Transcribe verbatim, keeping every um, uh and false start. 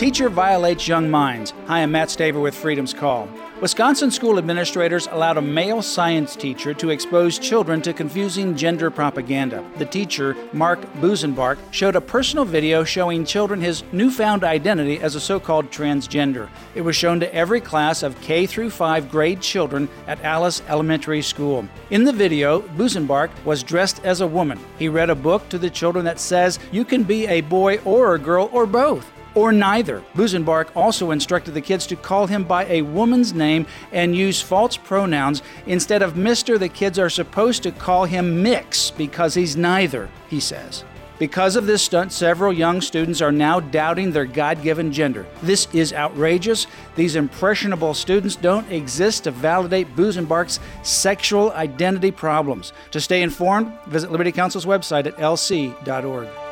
Teacher violates young minds. Hi, I'm Matt Staver with Freedom's Call. Wisconsin school administrators allowed a male science teacher to expose children to confusing gender propaganda. The teacher, Mark Busenbark, showed a personal video showing children his newfound identity as a so-called transgender. It was shown to every class of K through five grade children at Alice Elementary School. In the video, Busenbark was dressed as a woman. He read a book to the children that says you can be a boy or a girl or both, or neither. Busenbark also instructed the kids to call him by a woman's name and use false pronouns. Instead of Mister, the kids are supposed to call him Mix because he's neither, he says. Because of this stunt, several young students are now doubting their God-given gender. This is outrageous. These impressionable students don't exist to validate Busenbark's sexual identity problems. To stay informed, visit Liberty Counsel's website at L C dot org.